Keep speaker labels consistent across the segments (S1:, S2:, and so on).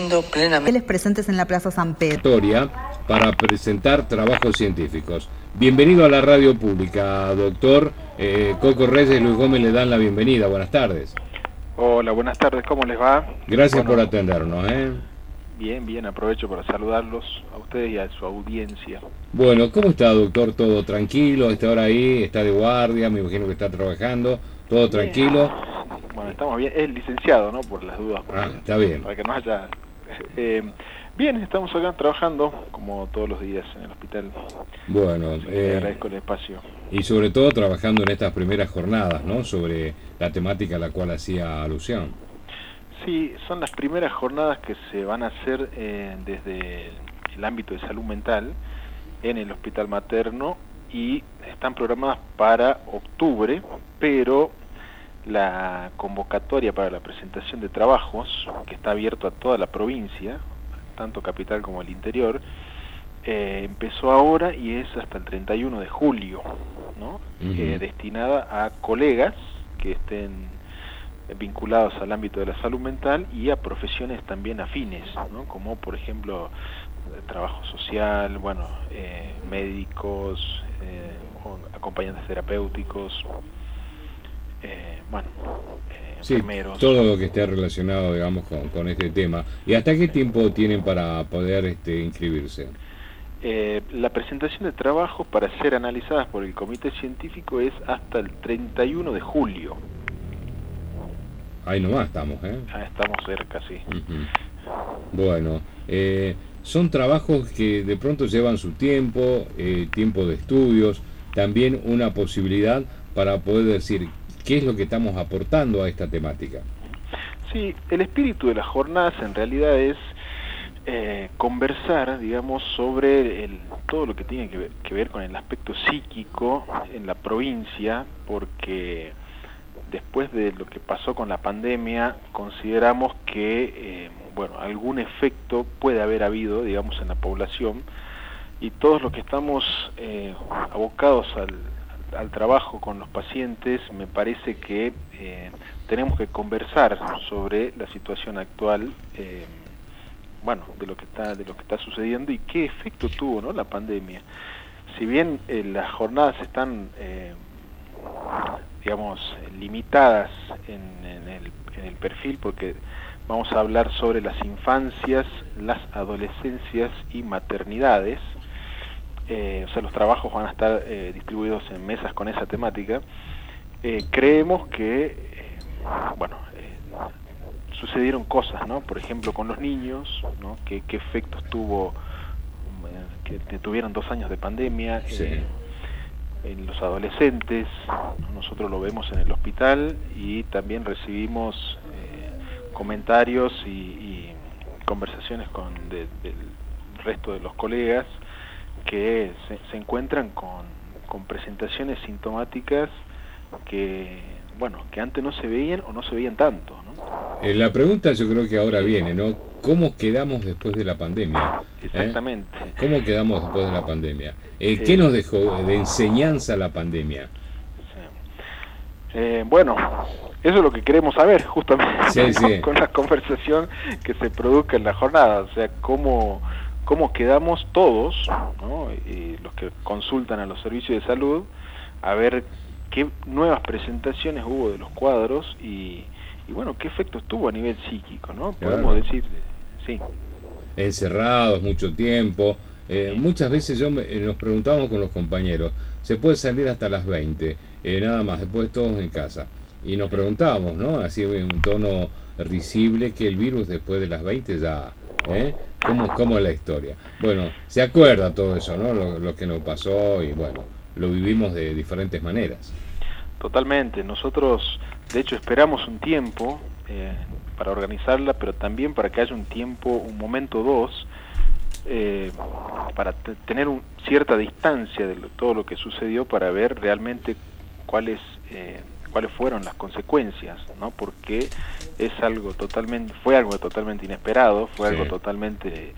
S1: viviendo plenamente.
S2: Presentes en la Plaza San Pedro.
S3: Historia para presentar trabajos científicos. Bienvenido a la radio pública, doctor. Coco Reyes y Luis Gómez le dan la bienvenida. Buenas tardes.
S4: Hola, buenas tardes, ¿cómo les va?
S3: Gracias por atendernos.
S4: Bien, aprovecho para saludarlos a ustedes y a su audiencia.
S3: Bueno, ¿cómo está, doctor? ¿Todo tranquilo? ¿Está ahora ahí? ¿Está de guardia? Me imagino que está trabajando. ¿Todo tranquilo?
S4: Bueno, estamos bien. Es licenciado, ¿no? Por las dudas.
S3: Está bien.
S4: Para que no haya... bien, estamos acá trabajando, como todos los días en el hospital.
S3: Bueno,
S4: agradezco el espacio.
S3: Y sobre todo trabajando en estas primeras jornadas, ¿no? Sobre la temática a la cual hacía alusión.
S4: Sí, son las primeras jornadas que se van a hacer desde el ámbito de salud mental en el hospital materno y están programadas para octubre, pero la convocatoria para la presentación de trabajos, que está abierto a toda la provincia, tanto capital como el interior, empezó ahora y es hasta el 31 de julio, ¿no? Destinada a colegas que estén vinculados al ámbito de la salud mental y a profesiones también afines, ¿no? Como por ejemplo trabajo social, médicos, acompañantes terapéuticos, enfermeros.
S3: Todo lo que esté relacionado, digamos, con este tema. ¿Y hasta qué tiempo tienen para poder inscribirse?
S4: La presentación de trabajos para ser analizadas por el comité científico es hasta el 31 de julio.
S3: Ahí nomás estamos,
S4: Estamos cerca, sí.
S3: Bueno, son trabajos que de pronto llevan su tiempo, tiempo de estudios, también una posibilidad para poder decir qué es lo que estamos aportando a esta temática.
S4: Sí, el espíritu de las jornadas en realidad es conversar, digamos, sobre todo lo que tiene que ver con el aspecto psíquico en la provincia, porque después de lo que pasó con la pandemia, consideramos que, algún efecto puede haber habido, digamos, en la población, y todos los que estamos abocados al trabajo con los pacientes, me parece que tenemos que conversar sobre la situación actual, de lo que está sucediendo y qué efecto tuvo, ¿no?, la pandemia. Si bien las jornadas están limitadas en el perfil, porque vamos a hablar sobre las infancias, las adolescencias y maternidades. Los trabajos van a estar distribuidos en mesas con esa temática. Creemos que, sucedieron cosas, ¿no? Por ejemplo, con los niños, ¿no? ¿Qué efectos tuvo que tuvieron 2 años de pandemia?
S3: Sí.
S4: En los adolescentes, nosotros lo vemos en el hospital y también recibimos comentarios y conversaciones del resto de los colegas que se encuentran con presentaciones sintomáticas que antes no se veían o no se veían tanto, ¿no?
S3: La pregunta yo creo que ahora viene, ¿no? ¿Cómo quedamos después de la pandemia?
S4: Exactamente.
S3: ¿Cómo quedamos después de la pandemia? ¿Qué nos dejó de enseñanza la pandemia?
S4: Sí. Eso es lo que queremos saber, justamente,
S3: sí.
S4: con la conversación que se produzca en la jornada, o sea, cómo quedamos todos, ¿no? Y los que consultan a los servicios de salud, a ver qué nuevas presentaciones hubo de los cuadros y qué efectos tuvo a nivel psíquico, ¿no? Podemos decir, sí.
S3: Encerrados mucho tiempo. Muchas veces nos preguntamos con los compañeros, se puede salir hasta las 20, nada más, después todos en casa. Y nos preguntábamos, ¿no? Así en un tono risible, que el virus después de las 20 ya... ¿Cómo es la historia? Bueno, se acuerda todo eso, ¿no? Lo que nos pasó y lo vivimos de diferentes maneras.
S4: Totalmente. Nosotros, de hecho, esperamos un tiempo para organizarla, pero también para que haya un momento 2, para tener cierta distancia de todo lo que sucedió, para ver realmente cuáles fueron las consecuencias, ¿no? Porque fue algo totalmente inesperado, fue algo totalmente,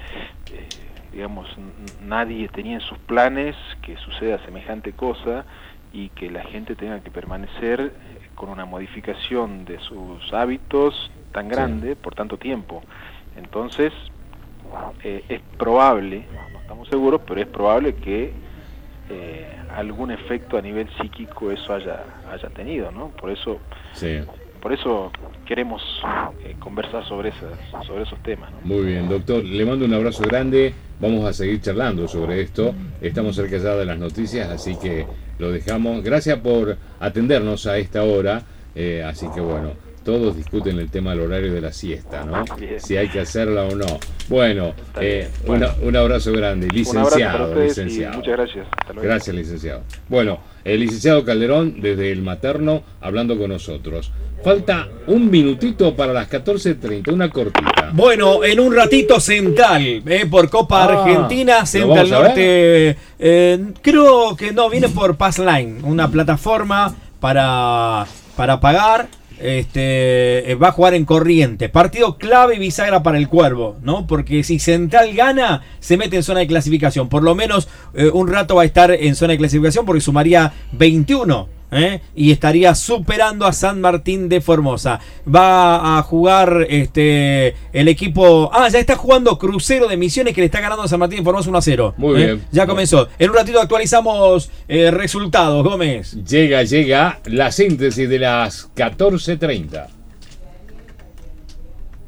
S4: nadie tenía en sus planes que suceda semejante cosa y que la gente tenga que permanecer con una modificación de sus hábitos tan grande por tanto tiempo. Entonces, es probable, no estamos seguros, pero es probable que algún efecto a nivel psíquico eso haya tenido, ¿no? Por eso queremos conversar sobre esos temas, ¿no?
S3: Muy bien, doctor, le mando un abrazo grande, vamos a seguir charlando sobre esto, estamos cerca ya de las noticias, así que lo dejamos. Gracias por atendernos a esta hora, así que bueno, todos discuten el tema del horario de la siesta, ¿no?
S4: Bien.
S3: Si hay que hacerla o no. Bueno,
S4: bueno.
S3: un abrazo grande, licenciado.
S4: Un abrazo para ustedes
S3: licenciado.
S4: y muchas gracias. Hasta luego.
S3: Gracias, licenciado. Bueno, el licenciado Calderón, desde el materno, hablando con nosotros. Falta un minutito para las 14:30, una cortita.
S1: Bueno, en un ratito Central, por Copa Argentina, Central Norte. Creo que no, viene por Passline, una plataforma para pagar. Va a jugar en Corrientes. Partido clave y bisagra para el Cuervo, ¿no? Porque si Central gana, se mete en zona de clasificación. Por lo menos un rato va a estar en zona de clasificación porque sumaría 21. Y estaría superando a San Martín de Formosa. Va a jugar el equipo. Ya está jugando Crucero de Misiones, que le está ganando a San Martín de Formosa 1-0.
S3: Muy bien.
S1: Ya comenzó. En un ratito actualizamos resultados, Gómez.
S3: Llega la síntesis de las 14:30.